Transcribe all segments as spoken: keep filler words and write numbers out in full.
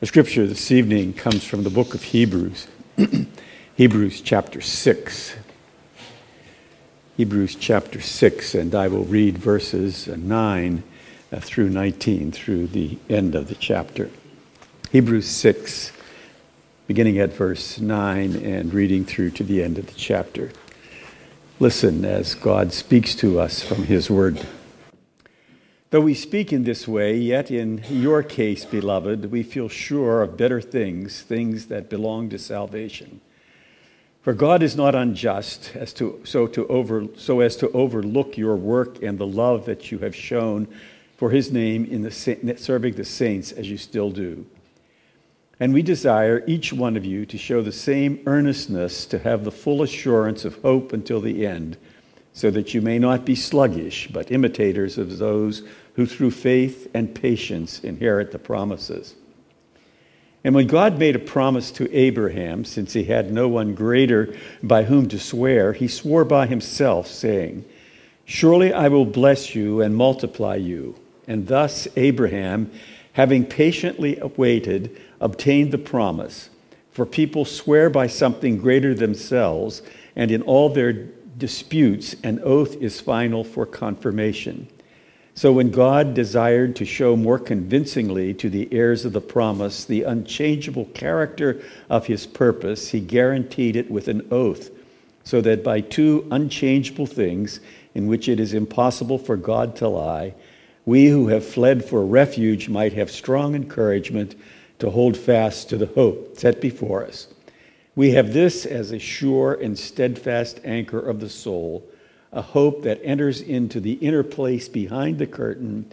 The scripture this evening comes from the book of Hebrews, Hebrews chapter six. Hebrews chapter six, and I will read verses nine through nineteen, through the end of the chapter. Hebrews six, beginning at verse nine and reading through to the end of the chapter. Listen as God speaks to us from his word. Though we speak in this way, yet in your case, beloved, we feel sure of better things, things that belong to salvation. For God is not unjust as to so to over so as to overlook your work and the love that you have shown for his name in the serving the saints as you still do. And we desire each one of you to show the same earnestness, to have the full assurance of hope until the end, so that you may not be sluggish, but imitators of those who through faith and patience inherit the promises. And when God made a promise to Abraham, since he had no one greater by whom to swear, he swore by himself, saying, "Surely I will bless you and multiply you." And thus Abraham, having patiently waited, obtained the promise. For people swear by something greater themselves, and in all their disputes, an oath is final for confirmation. So when God desired to show more convincingly to the heirs of the promise the unchangeable character of his purpose, he guaranteed it with an oath, so that by two unchangeable things in which it is impossible for God to lie, we who have fled for refuge might have strong encouragement to hold fast to the hope set before us. We have this as a sure and steadfast anchor of the soul, a hope that enters into the inner place behind the curtain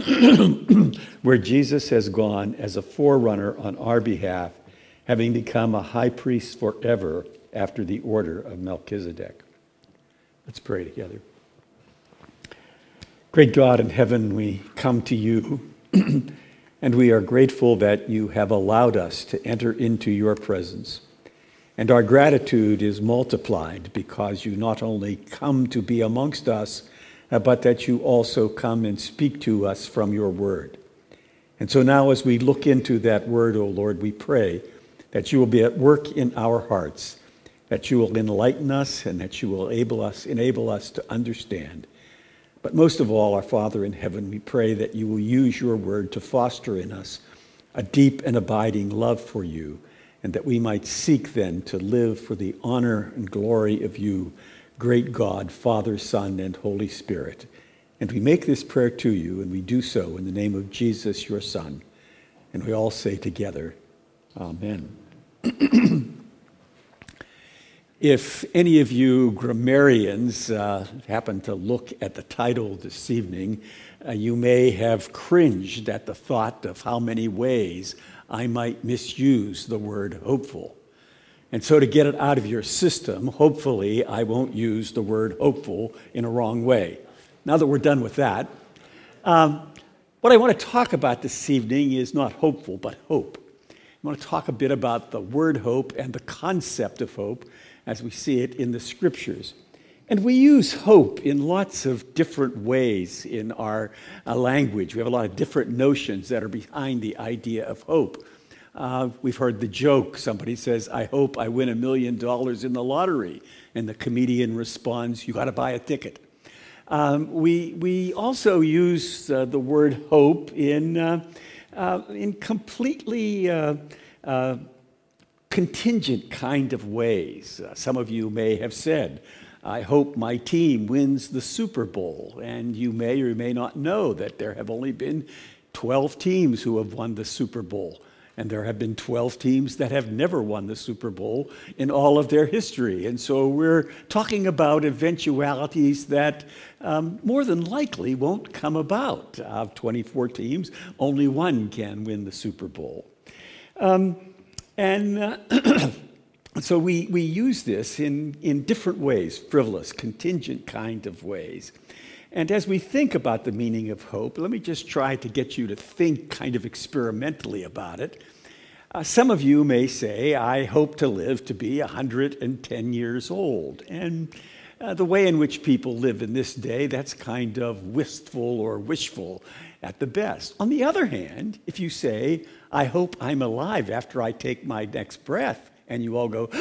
where Jesus has gone as a forerunner on our behalf, having become a high priest forever after the order of Melchizedek. Let's pray together. Great God in heaven, we come to you, and we are grateful that you have allowed us to enter into your presence. And our gratitude is multiplied because you not only come to be amongst us, uh, but that you also come and speak to us from your word. And so now as we look into that word, O Lord, we pray that you will be at work in our hearts, that you will enlighten us, and that you will enable us, enable us to understand. But most of all, our Father in heaven, we pray that you will use your word to foster in us a deep and abiding love for you, and that we might seek then to live for the honor and glory of you, great God, Father, Son, and Holy Spirit. And we make this prayer to you, and we do so in the name of Jesus, your Son. And we all say together, Amen. If any of you grammarians uh, happen to look at the title this evening, uh, you may have cringed at the thought of how many ways I might misuse the word hopeful. And so to get it out of your system, hopefully I won't use the word hopeful in a wrong way. Now that we're done with that, um, what I want to talk about this evening is not hopeful, but hope. I want to talk a bit about the word hope and the concept of hope as we see it in the scriptures. And we use hope in lots of different ways in our uh, language. We have a lot of different notions that are behind the idea of hope. Uh, we've heard the joke. Somebody says, "I hope I win a million dollars in the lottery." And the comedian responds, "You got to buy a ticket." Um, we, we also use uh, the word hope in, uh, uh, in completely uh, uh, contingent kind of ways. Uh, some of you may have said, "I hope my team wins the Super Bowl." And you may or may not know that there have only been twelve teams who have won the Super Bowl. And there have been twelve teams that have never won the Super Bowl in all of their history. And so we're talking about eventualities that um, more than likely won't come about. Of twenty-four teams, only one can win the Super Bowl. Um, and... Uh, So we, we use this in, in different ways, frivolous, contingent kind of ways. And as we think about the meaning of hope, let me just try to get you to think kind of experimentally about it. Uh, some of you may say, "I hope to live to be one hundred ten years old." And uh, the way in which people live in this day, that's kind of wistful or wishful. at the best. On the other hand, if you say, I hope I'm alive after I take my next breath, and you all go,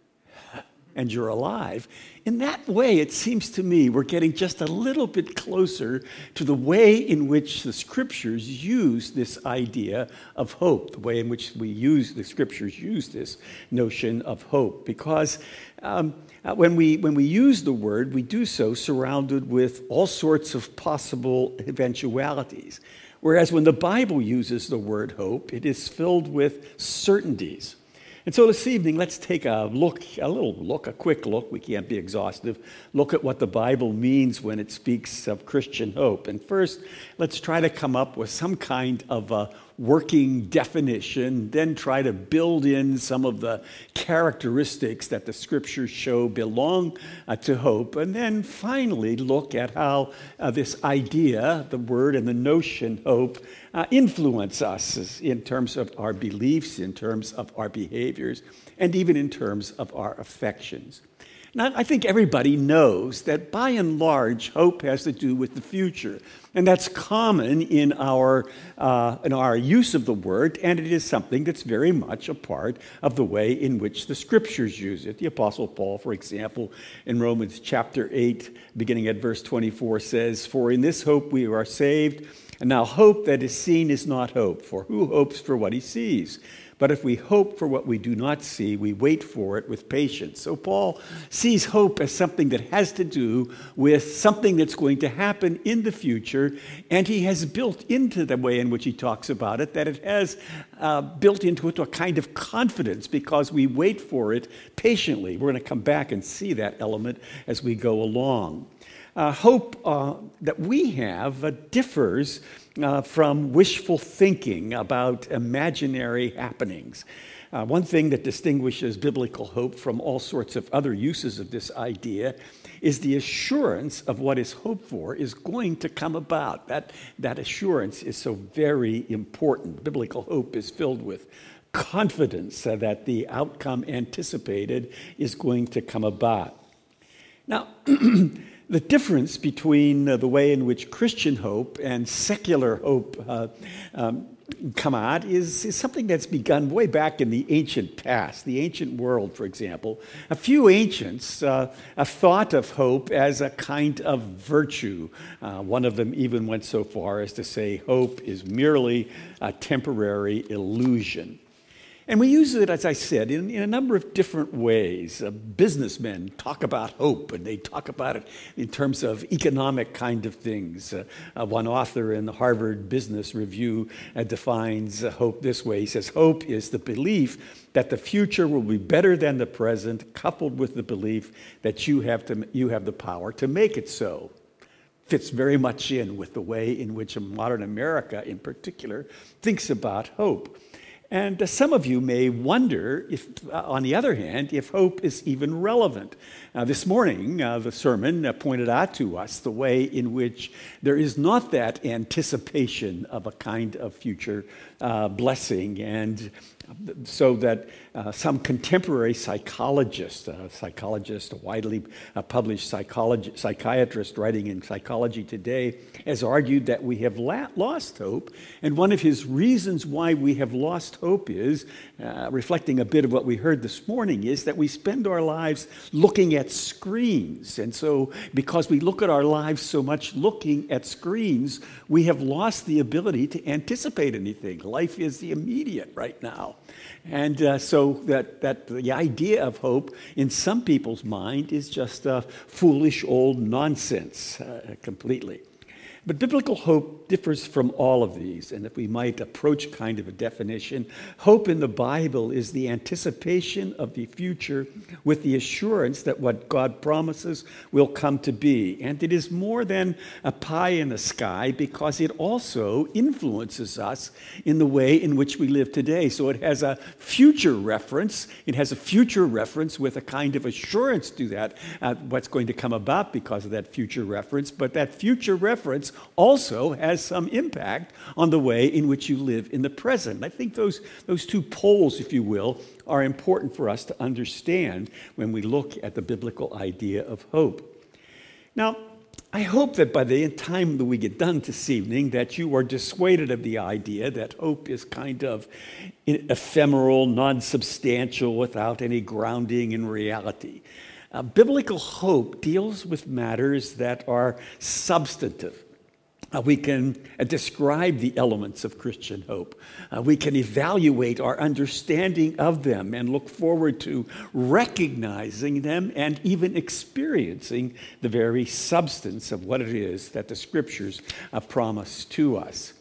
and you're alive, in that way, it seems to me we're getting just a little bit closer to the way in which the Scriptures use this idea of hope, the way in which we use, the Scriptures use this notion of hope. Because um, uh, when we, when we use the word, we do so surrounded with all sorts of possible eventualities. Whereas when the Bible uses the word hope, it is filled with certainties. And so this evening, let's take a look, a little look, a quick look, we can't be exhaustive, look at what the Bible means when it speaks of Christian hope. And first, let's try to come up with some kind of a working definition, then try to build in some of the characteristics that the Scriptures show belong uh, to hope, and then finally look at how uh, this idea, the word and the notion hope, uh, influence us in terms of our beliefs, in terms of our behaviors, and even in terms of our affections. Now, I think everybody knows that by and large, hope has to do with the future. And that's common in our, uh, in our use of the word, and it is something that's very much a part of the way in which the Scriptures use it. The Apostle Paul, for example, in Romans chapter eight, beginning at verse twenty-four, says, "For in this hope we are saved, and now hope that is seen is not hope, for who hopes for what he sees? But if we hope for what we do not see, we wait for it with patience." So Paul sees hope as something that has to do with something that's going to happen in the future, and he has built into the way in which he talks about it that it has uh, built into it a kind of confidence because we wait for it patiently. We're going to come back and see that element as we go along. Uh, hope uh, that we have uh, differs uh, from wishful thinking about imaginary happenings. Uh, one thing that distinguishes biblical hope from all sorts of other uses of this idea is the assurance of what is hoped for is going to come about. That, that assurance is so very important. Biblical hope is filled with confidence uh, that the outcome anticipated is going to come about. Now, the difference between uh, the way in which Christian hope and secular hope uh, um, come out is, is something that's begun way back in the ancient past, the ancient world, for example. A few ancients uh, have thought of hope as a kind of virtue. Uh, one of them even went so far as to say hope is merely a temporary illusion. And we use it, as I said, in, in a number of different ways. Uh, businessmen talk about hope, and they talk about it in terms of economic kind of things. Uh, uh, one author in the Harvard Business Review uh, defines uh, hope this way. He says, hope is the belief that the future will be better than the present, coupled with the belief that you have, to, you have the power to make it so. Fits very much in with the way in which modern America, in particular, thinks about hope. And uh, some of you may wonder, if, uh, on the other hand, if hope is even relevant. Uh, this morning, uh, the sermon uh, pointed out to us the way in which there is not that anticipation of a kind of future uh, blessing, and so that uh, some contemporary psychologist, a psychologist, a widely uh, published psychologist, psychiatrist writing in Psychology Today, has argued that we have la- lost hope. And one of his reasons why we have lost hope is, uh, reflecting a bit of what we heard this morning, is that we spend our lives looking at screens. And so because we look at our lives so much looking at screens, we have lost the ability to anticipate anything. Life is the immediate right now. And uh, so that, that the idea of hope in some people's mind is just uh, foolish old nonsense uh, completely. But biblical hope differs from all of these, and if we might approach kind of a definition, hope in the Bible is the anticipation of the future with the assurance that what God promises will come to be. And it is more than a pie in the sky because it also influences us in the way in which we live today. So it has a future reference. It has a future reference with a kind of assurance to that, uh, what's going to come about because of that future reference. But that future reference also has some impact on the way in which you live in the present. I think those, those two poles, if you will, are important for us to understand when we look at the biblical idea of hope. Now, I hope that by the time that we get done this evening, that you are dissuaded of the idea that hope is kind of ephemeral, non-substantial, without any grounding in reality. Uh, biblical hope deals with matters that are substantive. Uh, we can uh, describe the elements of Christian hope. Uh, we can evaluate our understanding of them and look forward to recognizing them and even experiencing the very substance of what it is that the Scriptures uh, promise to us.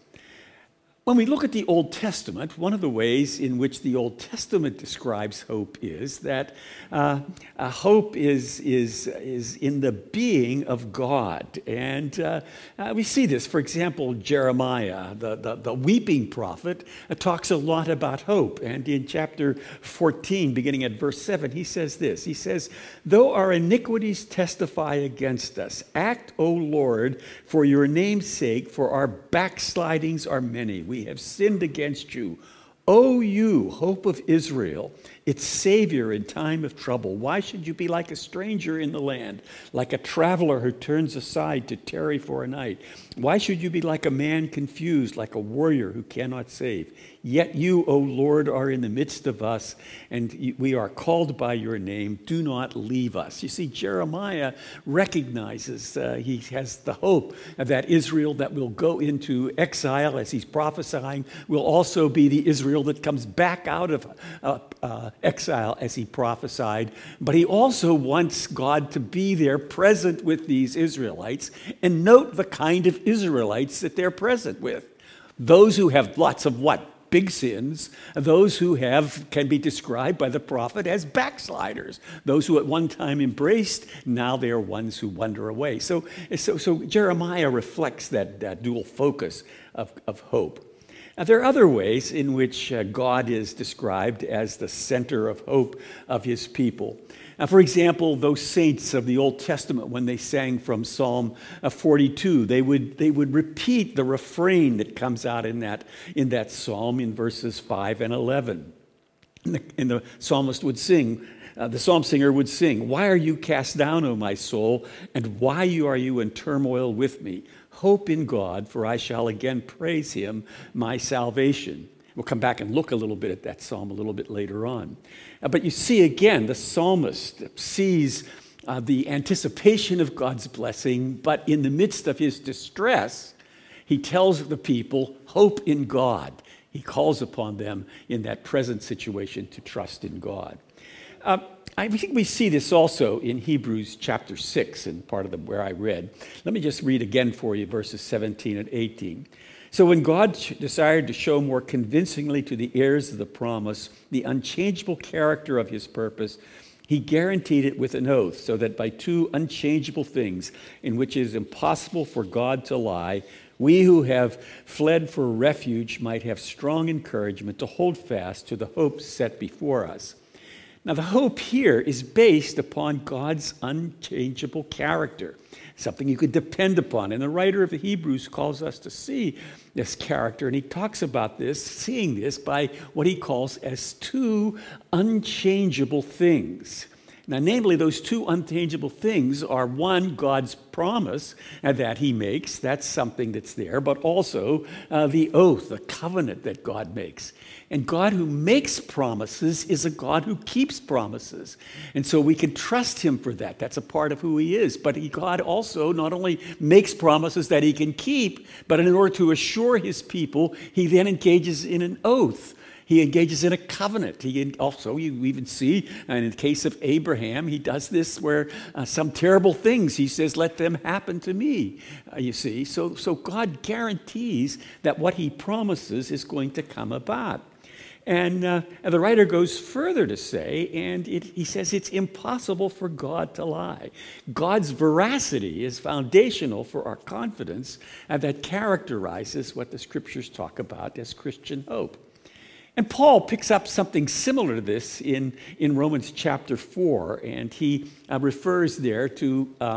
When we look at the Old Testament, one of the ways in which the Old Testament describes hope is that uh, uh, hope is, is, is in the being of God. And uh, uh, we see this, for example, Jeremiah, the, the, the weeping prophet, uh, talks a lot about hope. And in chapter fourteen, beginning at verse seven, he says this. He says, "Though our iniquities testify against us, act, O Lord, for your name's sake, for our backslidings are many. We have sinned against you. O you, hope of Israel, its Savior in time of trouble. Why should you be like a stranger in the land, like a traveler who turns aside to tarry for a night? Why should you be like a man confused, like a warrior who cannot save? Yet you, O Lord, are in the midst of us, and we are called by your name. Do not leave us." You see, Jeremiah recognizes uh, he has the hope that Israel that will go into exile, as he's prophesying, will also be the Israel that comes back out of uh, uh, exile, as he prophesied. But he also wants God to be there present with these Israelites. And note the kind of Israelites that they're present with. Those who have lots of what? Big sins. Those who have can be described by the prophet as backsliders. Those who at one time embraced, now they are ones who wander away. So, so, so Jeremiah reflects that, that dual focus of, of hope. Now, there are other ways in which uh, God is described as the center of hope of his people. Now, for example, those saints of the Old Testament, when they sang from Psalm forty-two, they would, they would repeat the refrain that comes out in that, in that psalm in verses five and eleven. And the, and the psalmist would sing, uh, the psalm singer would sing, "Why are you cast down, O my soul, and why are you in turmoil with me? Hope in God, for I shall again praise him, my salvation." We'll come back and look a little bit at that psalm a little bit later on. Uh, but you see again, the psalmist sees uh, the anticipation of God's blessing, but in the midst of his distress, he tells the people, hope in God. He calls upon them in that present situation to trust in God. Uh, I think we see this also in Hebrews chapter six, and part of the, where I read. Let me just read again for you verses seventeen and eighteen. "So when God desired to show more convincingly to the heirs of the promise the unchangeable character of his purpose, he guaranteed it with an oath, so that by two unchangeable things in which it is impossible for God to lie, we who have fled for refuge might have strong encouragement to hold fast to the hope set before us." Now, the hope here is based upon God's unchangeable character, something you could depend upon. And the writer of the Hebrews calls us to see this character, and he talks about this, seeing this by what he calls as two unchangeable things. Now, namely, those two unchangeable things are, one, God's promise uh, that he makes. That's something that's there, but also uh, the oath, the covenant that God makes. And God who makes promises is a God who keeps promises. And so we can trust him for that. That's a part of who he is. But he, God also not only makes promises that he can keep, but in order to assure his people, he then engages in an oath. He engages in a covenant. He also, you even see, and in the case of Abraham, he does this where uh, some terrible things, he says, let them happen to me, uh, you see. So, so God guarantees that what he promises is going to come about. And, uh, and the writer goes further to say, and it, he says it's impossible for God to lie. God's veracity is foundational for our confidence, and that characterizes what the Scriptures talk about as Christian hope. And Paul picks up something similar to this in, in Romans chapter four, and he uh, refers there to um,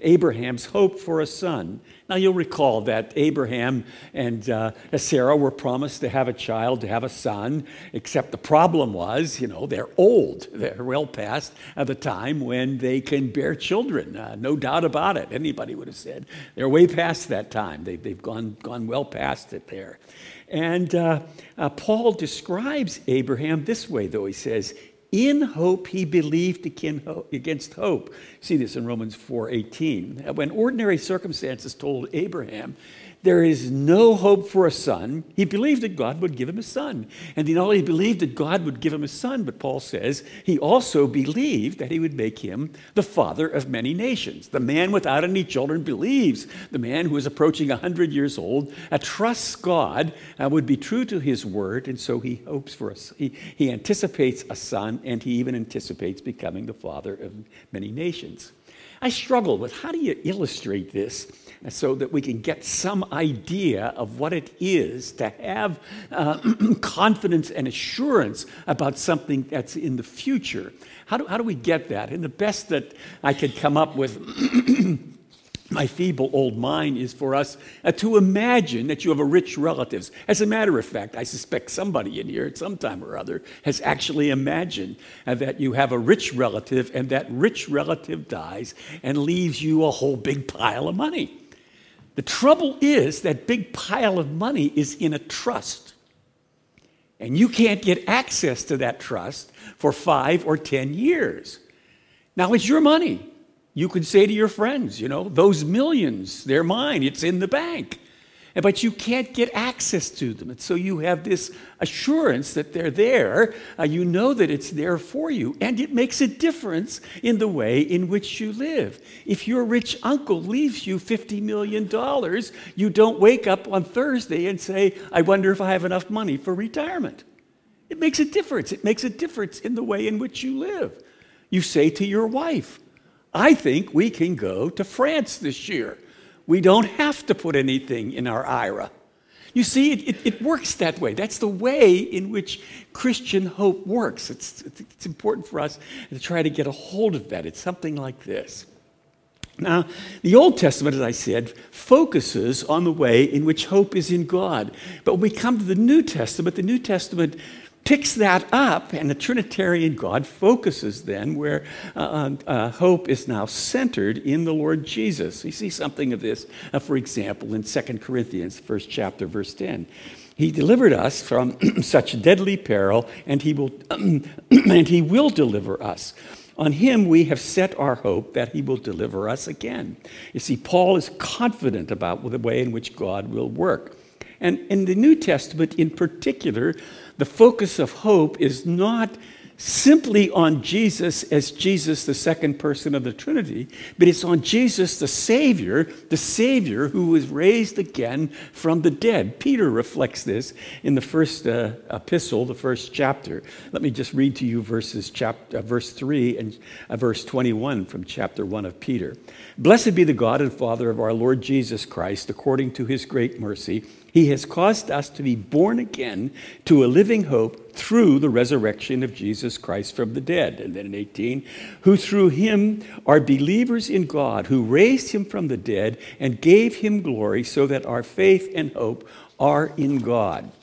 Abraham's hope for a son. Now, you'll recall that Abraham and uh, Sarah were promised to have a child, to have a son, except the problem was, you know, they're old. They're well past uh, the time when they can bear children. Uh, no doubt about it. Anybody would have said. They're way past that time. They've, they've gone, gone well past it there. And uh, uh, Paul describes Abraham this way, though. He says, in hope he believed against hope. See this in Romans four eighteen. When ordinary circumstances told Abraham there is no hope for a son, he believed that God would give him a son. And he not only believed that God would give him a son, but Paul says he also believed that he would make him the father of many nations. The man without any children believes. The man who is approaching one hundred years old uh, trusts God, uh, would be true to his word, and so he hopes for us. He, he anticipates a son, and he even anticipates becoming the father of many nations. I struggle with how do you illustrate this so that we can get some idea of what it is to have uh, confidence and assurance about something that's in the future. How do, how do we get that? And the best that I could come up with, my feeble old mind, is for us uh, to imagine that you have a rich relatives. As a matter of fact, I suspect somebody in here at some time or other has actually imagined uh, that you have a rich relative, and that rich relative dies and leaves you a whole big pile of money. The trouble is that big pile of money is in a trust, and you can't get access to that trust for five or ten years. Now, it's your money. You could say to your friends, you know, those millions, they're mine, it's in the bank. But you can't get access to them. And so you have this assurance that they're there. Uh, you know that it's there for you. And it makes a difference in the way in which you live. If your rich uncle leaves you fifty million dollars, you don't wake up on Thursday and say, I wonder if I have enough money for retirement. It makes a difference. It makes a difference in the way in which you live. You say to your wife, I think we can go to France this year. We don't have to put anything in our I R A. You see, it, it, it works that way. That's the way in which Christian hope works. It's, it's important for us to try to get a hold of that. It's something like this. Now, the Old Testament, as I said, focuses on the way in which hope is in God. But when we come to the New Testament, the New Testament picks that up, and the Trinitarian God focuses then where uh, uh, hope is now centered in the Lord Jesus. You see something of this, uh, for example, in Second Corinthians, first chapter, verse ten. He delivered us from such deadly peril, and he will, and he will deliver us. On him we have set our hope that he will deliver us again. You see, Paul is confident about the way in which God will work. And in the New Testament in particular, the focus of hope is not simply on Jesus as Jesus, the second person of the Trinity, but it's on Jesus, the Savior, the Savior who was raised again from the dead. Peter reflects this in the first uh, epistle, the first chapter. Let me just read to you verses chapter, uh, verse three and uh, verse twenty-one from chapter one of Peter. Blessed be the God and Father of our Lord Jesus Christ, according to his great mercy. He has caused us to be born again to a living hope through the resurrection of Jesus Christ from the dead. And then in eighteen, who through him are believers in God, who raised him from the dead and gave him glory, so that our faith and hope are in God.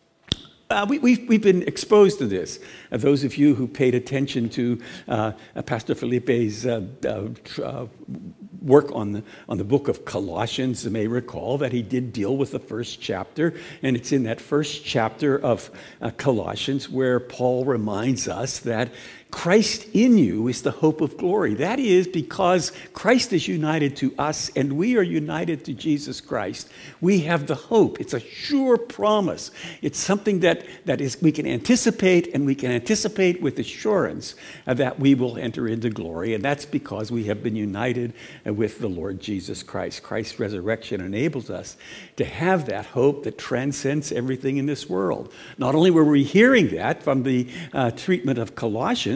Uh, we, we've, we've been exposed to this. Uh, those of you who paid attention to uh, Pastor Felipe's uh, uh, uh, work on the, on the book of Colossians may recall that he did deal with the first chapter, and it's in that first chapter of uh, Colossians where Paul reminds us that Christ in you is the hope of glory. That is because Christ is united to us and we are united to Jesus Christ. We have the hope. It's a sure promise. It's something that, that is we can anticipate, and we can anticipate with assurance uh, that we will enter into glory. And that's because we have been united uh, with the Lord Jesus Christ. Christ's resurrection enables us to have that hope that transcends everything in this world. Not only were we hearing that from the uh, treatment of Colossians,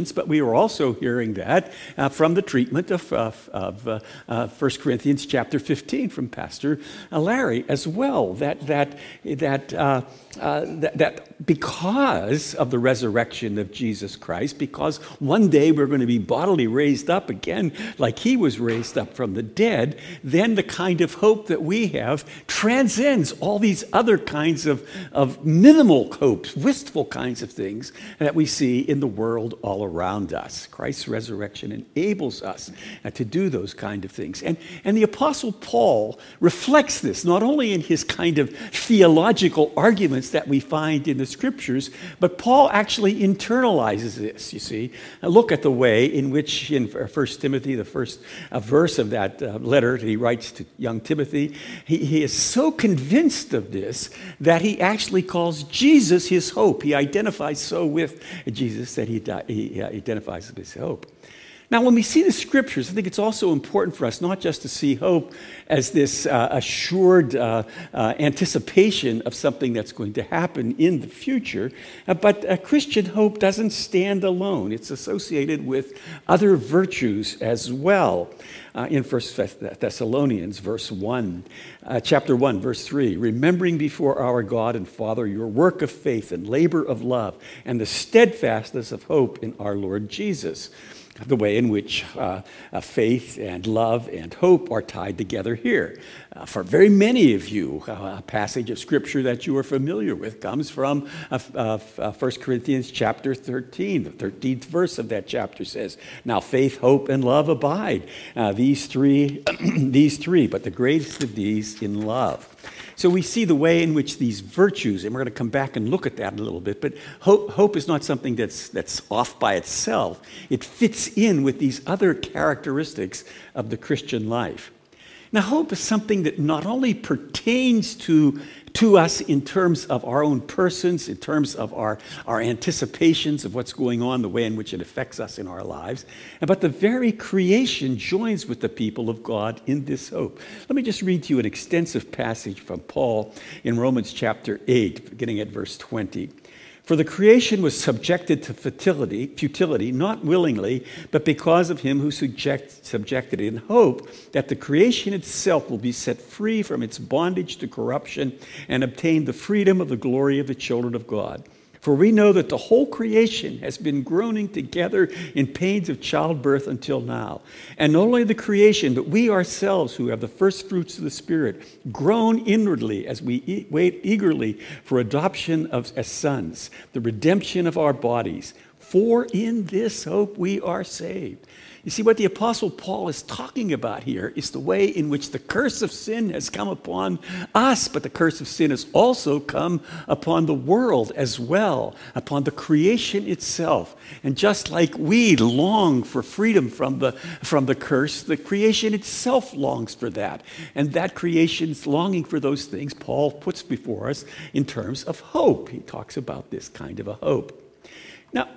Christians, but we are also hearing that uh, from the treatment of, of, of uh, uh, First Corinthians chapter fifteen from Pastor uh, Larry as well, that, that, that, uh, uh, that, that because of the resurrection of Jesus Christ, because one day we're going to be bodily raised up again like he was raised up from the dead, then the kind of hope that we have transcends all these other kinds of, of minimal hopes, wistful kinds of things that we see in the world all around us. Christ's resurrection enables us uh, to do those kind of things. And, and the Apostle Paul reflects this, not only in his kind of theological arguments that we find in the Scriptures, but Paul actually internalizes this, you see. Now look at the way in which in First Timothy, the first uh, verse of that uh, letter that he writes to young Timothy, he, he is so convinced of this that he actually calls Jesus his hope. He identifies so with Jesus that he, he identifies with his hope. Now, when we see the Scriptures, I think it's also important for us not just to see hope as this uh, assured uh, uh, anticipation of something that's going to happen in the future, uh, but uh, Christian hope doesn't stand alone. It's associated with other virtues as well. Uh, in First Thessalonians, verse one, uh, chapter one, verse three, remembering before our God and Father your work of faith and labor of love and the steadfastness of hope in our Lord Jesus. The way in which uh, uh, faith and love and hope are tied together here. Uh, for very many of you, uh, a passage of Scripture that you are familiar with comes from uh, uh, uh, First Corinthians chapter thirteen. The thirteenth verse of that chapter says, now faith, hope, and love abide. Uh, these three, these three, but the greatest of these in love. So we see the way in which these virtues, and we're going to come back and look at that a little bit, but hope, hope is not something that's, that's off by itself. It fits in with these other characteristics of the Christian life. Now, hope is something that not only pertains to, to us in terms of our own persons, in terms of our, our anticipations of what's going on, the way in which it affects us in our lives, but the very creation joins with the people of God in this hope. Let me just read to you an extensive passage from Paul in Romans chapter eight, beginning at verse twenty. For the creation was subjected to futility, futility, not willingly, but because of him who subject, subjected it, in hope that the creation itself will be set free from its bondage to corruption and obtain the freedom of the glory of the children of God. For we know that the whole creation has been groaning together in pains of childbirth until now. And not only the creation, but we ourselves who have the first fruits of the Spirit groan inwardly as we e- wait eagerly for adoption of, as sons, the redemption of our bodies. For in this hope we are saved. You see, what the Apostle Paul is talking about here is the way in which the curse of sin has come upon us, but the curse of sin has also come upon the world as well, upon the creation itself. And just like we long for freedom from the, from the curse, the creation itself longs for that. And that creation's longing for those things Paul puts before us in terms of hope. He talks about this kind of a hope. Now,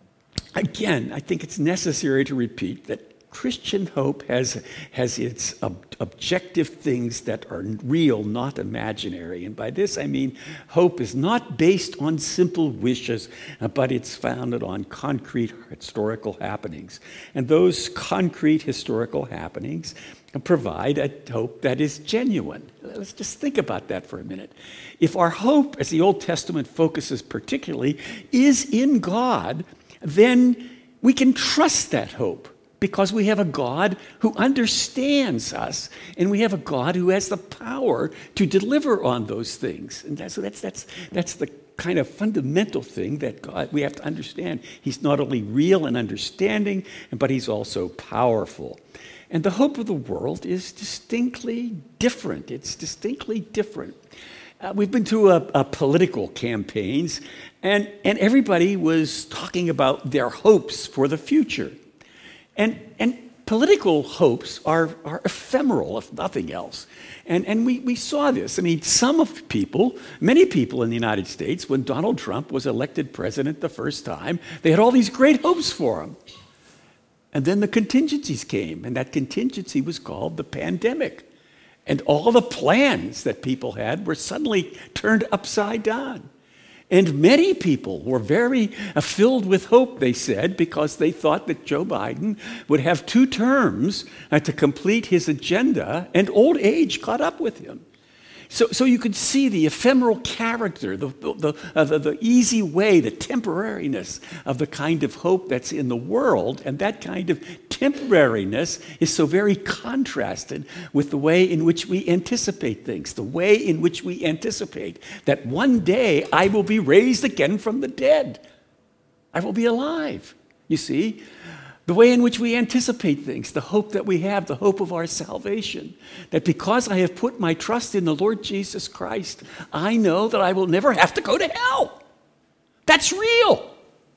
again, I think it's necessary to repeat that Christian hope has, has its ob- objective things that are real, not imaginary. And by this I mean hope is not based on simple wishes, uh, but it's founded on concrete historical happenings. And those concrete historical happenings provide a hope that is genuine. Let's just think about that for a minute. If our hope, as the Old Testament focuses particularly, is in God, then we can trust that hope because we have a God who understands us, and we have a God who has the power to deliver on those things. And that's, so that's, that's, that's the kind of fundamental thing that God, we have to understand. He's not only real and understanding, but he's also powerful. And the hope of the world is distinctly different. It's distinctly different. Uh, we've been through a, a political campaigns, and, and everybody was talking about their hopes for the future. And, and political hopes are, are ephemeral, if nothing else. And, and we, we saw this. I mean, some of people, many people in the United States, when Donald Trump was elected president the first time, they had all these great hopes for him. And then the contingencies came, and that contingency was called the pandemic. And all the plans that people had were suddenly turned upside down. And many people were very uh, filled with hope, they said, because they thought that Joe Biden would have two terms uh, to complete his agenda, and old age caught up with him. So, so you could see the ephemeral character, the, the, uh, the, the easy way, the temporariness of the kind of hope that's in the world. And that kind of temporariness is so very contrasted with the way in which we anticipate things, the way in which we anticipate that one day I will be raised again from the dead. I will be alive, you see. The way in which we anticipate things, the hope that we have, the hope of our salvation, that because I have put my trust in the Lord Jesus Christ, I know that I will never have to go to hell. That's real.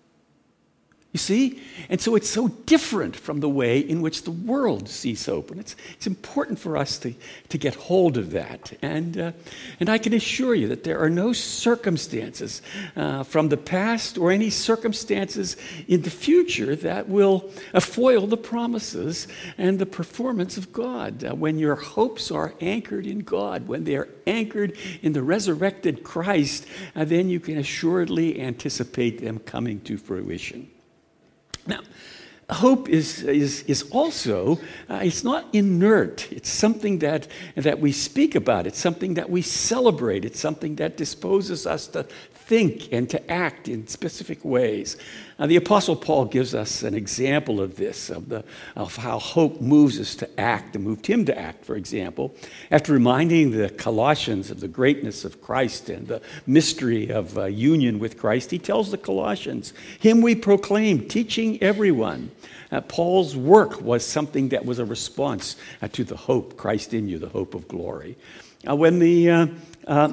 You see? And so it's so different from the way in which the world sees hope. And it's, it's important for us to, to get hold of that. And, uh, and I can assure you that there are no circumstances uh, from the past or any circumstances in the future that will uh, foil the promises and the performance of God. Uh, when your hopes are anchored in God, when they are anchored in the resurrected Christ, uh, then you can assuredly anticipate them coming to fruition. Now, hope is, is, is also, uh, it's not inert. It's something that, that we speak about. It's something that we celebrate. It's something that disposes us to think and to act in specific ways. Uh, the Apostle Paul gives us an example of this, of, the, of how hope moves us to act, and moved him to act, for example, after reminding the Colossians of the greatness of Christ and the mystery of uh, union with Christ. He tells the Colossians, "Him we proclaim, teaching everyone." Uh, Paul's work was something that was a response uh, to the hope, Christ in you, the hope of glory. Uh, when the... Uh, uh,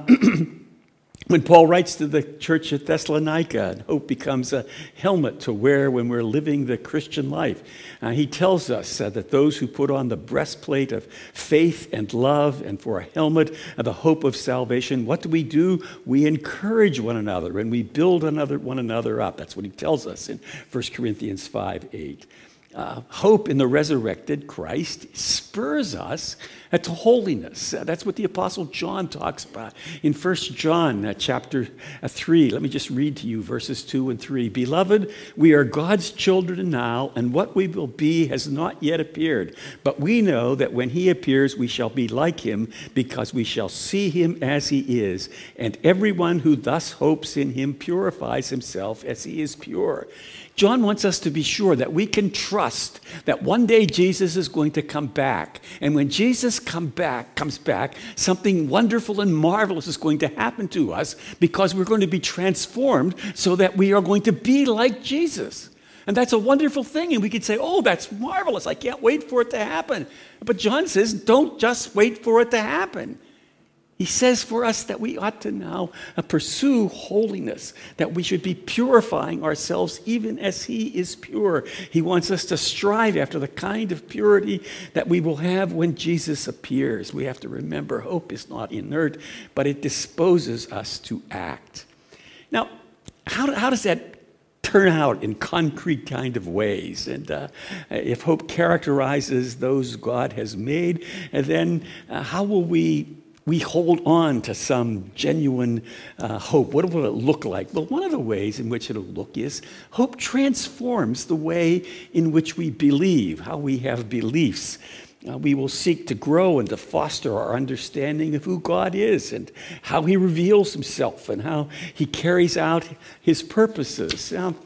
When Paul writes to the church at Thessalonica, hope becomes a helmet to wear when we're living the Christian life. Uh, he tells us uh, that those who put on the breastplate of faith and love, and for a helmet uh, the hope of salvation, what do we do? We encourage one another and we build another, one another up. That's what he tells us in First Corinthians five eight. Uh, hope in the resurrected Christ spurs us uh, to holiness. Uh, that's what the Apostle John talks about in First John uh, chapter uh, three. Let me just read to you verses two and three. "Beloved, we are God's children now, and what we will be has not yet appeared. But we know that when he appears, we shall be like him, because we shall see him as he is. And everyone who thus hopes in him purifies himself as he is pure." John wants us to be sure that we can trust that one day Jesus is going to come back. And when Jesus come back, comes back, something wonderful and marvelous is going to happen to us, because we're going to be transformed so that we are going to be like Jesus. And that's a wonderful thing. And we could say, "Oh, that's marvelous. I can't wait for it to happen." But John says, don't just wait for it to happen. He says for us that we ought to now uh, pursue holiness, that we should be purifying ourselves even as he is pure. He wants us to strive after the kind of purity that we will have when Jesus appears. We have to remember hope is not inert, but it disposes us to act. Now, how, how does that turn out in concrete kind of ways? And uh, if hope characterizes those God has made, and then uh, how will we We hold on to some genuine uh, hope? What will it look like? Well, one of the ways in which it'll look is hope transforms the way in which we believe, how we have beliefs. Uh, we will seek to grow and to foster our understanding of who God is and how he reveals himself and how he carries out his purposes. Now,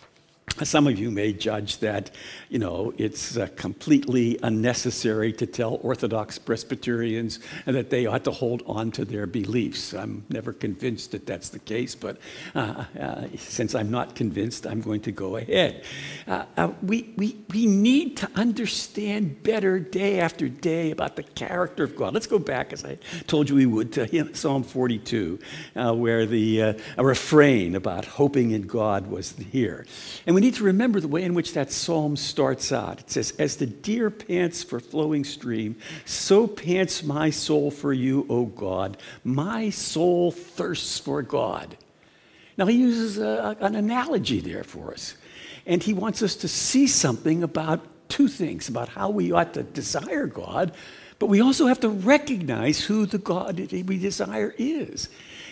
some of you may judge that, you know, it's uh, completely unnecessary to tell Orthodox Presbyterians that they ought to hold on to their beliefs. I'm never convinced that that's the case, but uh, uh, since I'm not convinced, I'm going to go ahead. Uh, uh, we, we, we need to understand better day after day about the character of God. Let's go back, as I told you we would, to Psalm forty-two, uh, where the uh, a refrain about hoping in God was here. And we need to remember the way in which that psalm starts out. It says, "As the deer pants for flowing stream, so pants my soul for you, O God. My soul thirsts for God." Now, he uses a, an analogy there for us. And he wants us to see something about two things, about how we ought to desire God, but we also have to recognize who the God that we desire is.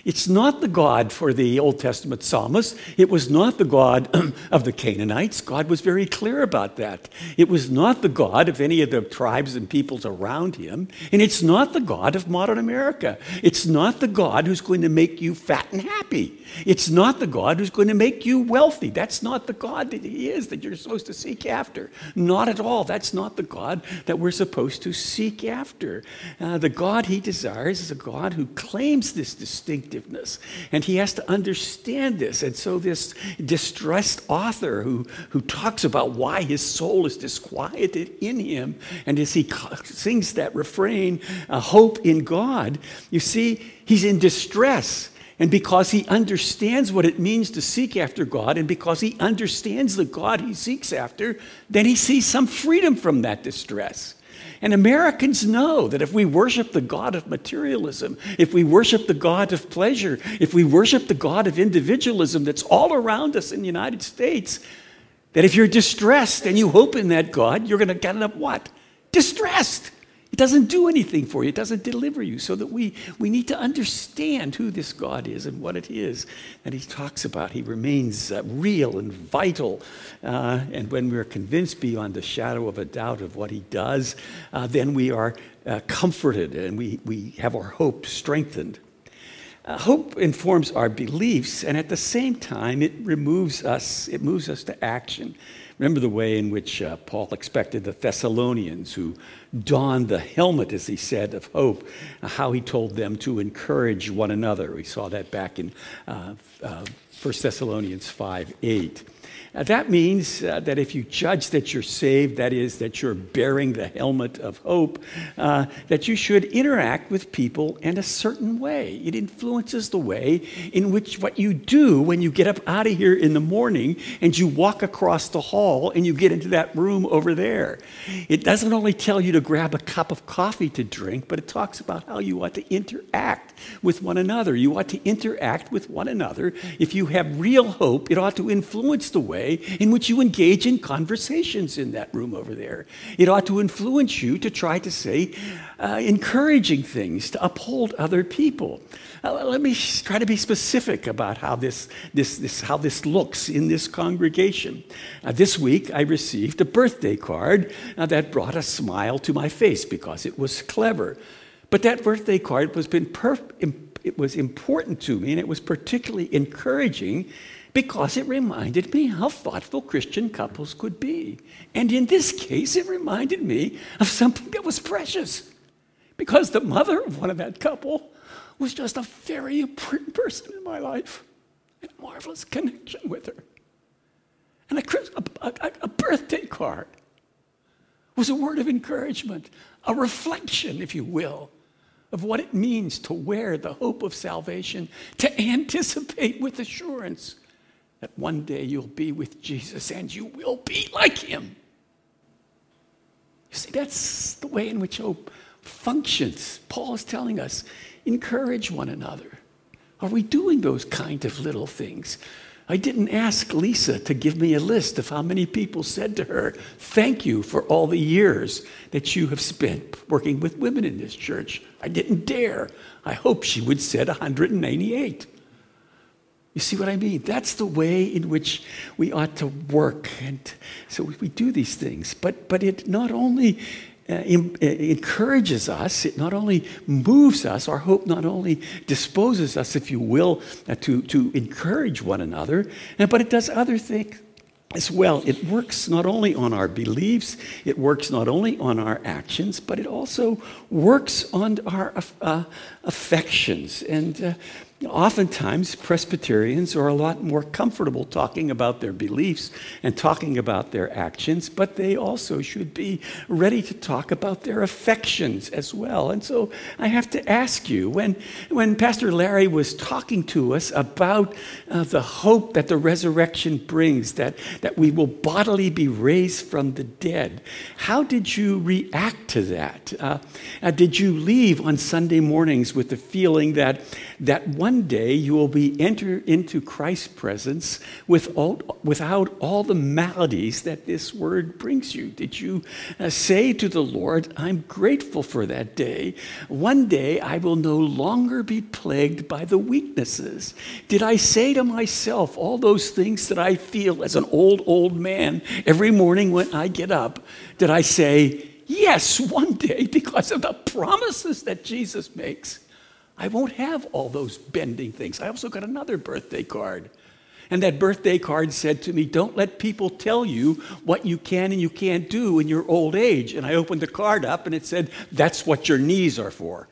It's not the God for the Old Testament psalmist. It was not the God of the Canaanites. God was very clear about that. It was not the God of any of the tribes and peoples around him. And it's not the God of modern America. It's not the God who's going to make you fat and happy. It's not the God who's going to make you wealthy. That's not the God that he is, that you're supposed to seek after. Not at all. That's not the God that we're supposed to seek after. Uh, the God he desires is a God who claims this distinctiveness. And he has to understand this. And so this distressed author who, who talks about why his soul is disquieted in him, and as he sings that refrain, uh, hope in God, you see, he's in distress. And because he understands what it means to seek after God, and because he understands the God he seeks after, then he sees some freedom from that distress. And Americans know that if we worship the God of materialism, if we worship the God of pleasure, if we worship the God of individualism that's all around us in the United States, that if you're distressed and you hope in that God, you're going to end up what? Distressed. It doesn't do anything for you. It doesn't deliver you. So that we, we need to understand who this God is and what it is that he talks about. He remains uh, real and vital. Uh, and when we're convinced beyond the shadow of a doubt of what he does, uh, then we are uh, comforted and we, we have our hope strengthened. Uh, hope informs our beliefs, and at the same time, it removes us, it moves us to action. Remember the way in which uh, Paul expected the Thessalonians, who donned the helmet, as he said, of hope, uh, how he told them to encourage one another. We saw that back in uh, uh, First Thessalonians five eight. Uh, that means uh, that if you judge that you're saved, that is, that you're bearing the helmet of hope, uh, that you should interact with people in a certain way. It influences the way in which what you do when you get up out of here in the morning and you walk across the hall and you get into that room over there. It doesn't only tell you to grab a cup of coffee to drink, but it talks about how you ought to interact with one another. You ought to interact with one another. If you have real hope, it ought to influence the way in which you engage in conversations in that room over there. It ought to influence you to try to say uh, encouraging things, to uphold other people. Uh, let me try to be specific about how this, this, this, how this looks in this congregation. Uh, this week, I received a birthday card uh, that brought a smile to my face because it was clever. But that birthday card was been per- it was important to me, and it was particularly encouraging because it reminded me how thoughtful Christian couples could be. And in this case, it reminded me of something that was precious, because the mother of one of that couple was just a very important person in my life, and a marvelous connection with her. And a, a, a birthday card was a word of encouragement, a reflection, if you will, of what it means to wear the hope of salvation, to anticipate with assurance that one day you'll be with Jesus and you will be like him. You see, that's the way in which hope functions. Paul is telling us, encourage one another. Are we doing those kind of little things? I didn't ask Lisa to give me a list of how many people said to her, thank you for all the years that you have spent working with women in this church. I didn't dare. I hope she would said one hundred eighty-eight. You see what I mean? That's the way in which we ought to work. And so we do these things. But, but it not only uh, in, uh, encourages us, it not only moves us, our hope not only disposes us, if you will, uh, to, to encourage one another, uh, but it does other things as well. It works not only on our beliefs, it works not only on our actions, but it also works on our uh, affections. And uh, oftentimes, Presbyterians are a lot more comfortable talking about their beliefs and talking about their actions, but they also should be ready to talk about their affections as well. And so I have to ask you, when, when Pastor Larry was talking to us about uh, the hope that the resurrection brings, that, that we will bodily be raised from the dead, how did you react to that? Uh, uh, did you leave on Sunday mornings with the feeling that that one day you will be enter into Christ's presence without, without all the maladies that this word brings you? Did you uh, say to the Lord, I'm grateful for that day. One day I will no longer be plagued by the weaknesses. Did I say to myself all those things that I feel as an old, old man every morning when I get up? Did I say, yes, one day, because of the promises that Jesus makes, I won't have all those bending things. I also got another birthday card. And that birthday card said to me, don't let people tell you what you can and you can't do in your old age. And I opened the card up and it said, that's what your knees are for.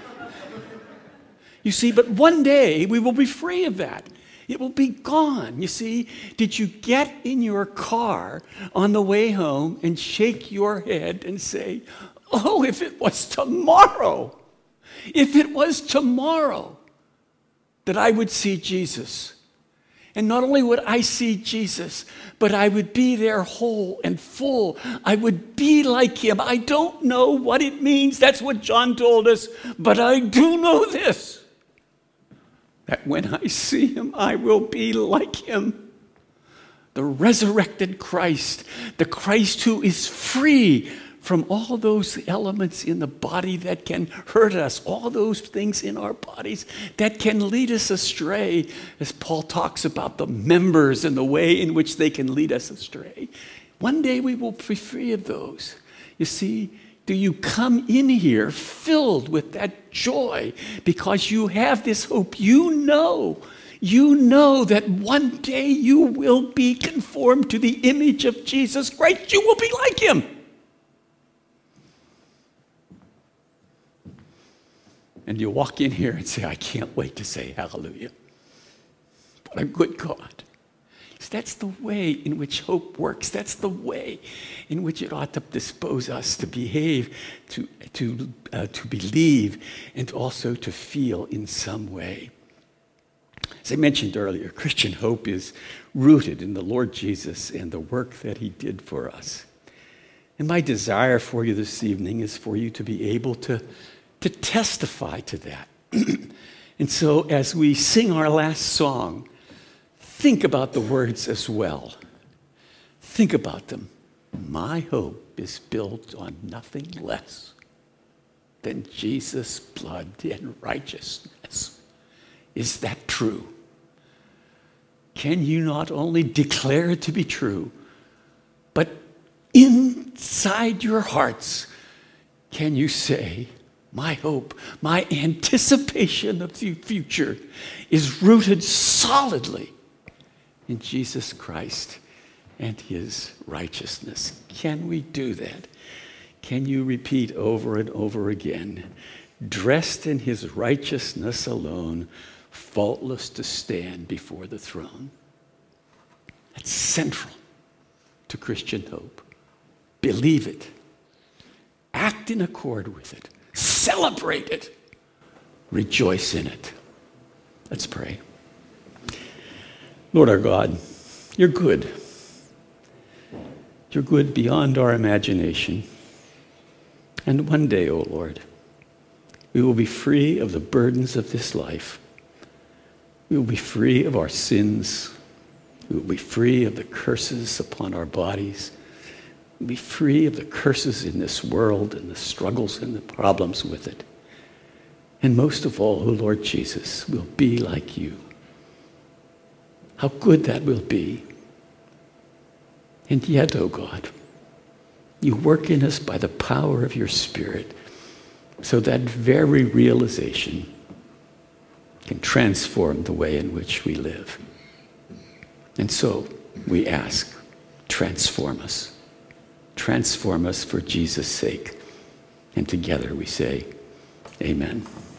You see, but one day we will be free of that. It will be gone. You see, did you get in your car on the way home and shake your head and say, oh, if it was tomorrow, if it was tomorrow that I would see Jesus. And not only would I see Jesus, but I would be there whole and full. I would be like him. I don't know what it means. That's what John told us. But I do know this, that when I see him, I will be like him. The resurrected Christ, the Christ who is free from all those elements in the body that can hurt us, all those things in our bodies that can lead us astray, as Paul talks about the members and the way in which they can lead us astray. One day we will be free of those. You see, do you come in here filled with that joy because you have this hope? You know, you know that one day you will be conformed to the image of Jesus Christ. You will be like him. And you walk in here and say, I can't wait to say hallelujah. What a good God. That's the way in which hope works. That's the way in which it ought to dispose us to behave, to, to, uh, to believe, and also to feel in some way. As I mentioned earlier, Christian hope is rooted in the Lord Jesus and the work that he did for us. And my desire for you this evening is for you to be able to to testify to that. And so as we sing our last song, think about the words as well. Think about them. My hope is built on nothing less than Jesus' blood and righteousness. Is that true? Can you not only declare it to be true, but inside your hearts, can you say, my hope, my anticipation of the future is rooted solidly in Jesus Christ and his righteousness? Can we do that? Can you repeat over and over again, dressed in his righteousness alone, faultless to stand before the throne? That's central to Christian hope. Believe it. Act in accord with it. Celebrate it. Rejoice in it. Let's pray. Lord our God, you're good. You're good beyond our imagination. And one day, O Lord, we will be free of the burdens of this life. We will be free of our sins. We will be free of the curses upon our bodies. Be free of the curses in this world and the struggles and the problems with it. And most of all, O Lord Jesus, we'll be like you. How good that will be. And yet, O God, you work in us by the power of your Spirit so that very realization can transform the way in which we live. And so we ask, transform us. Transform us for Jesus' sake. And together we say, amen.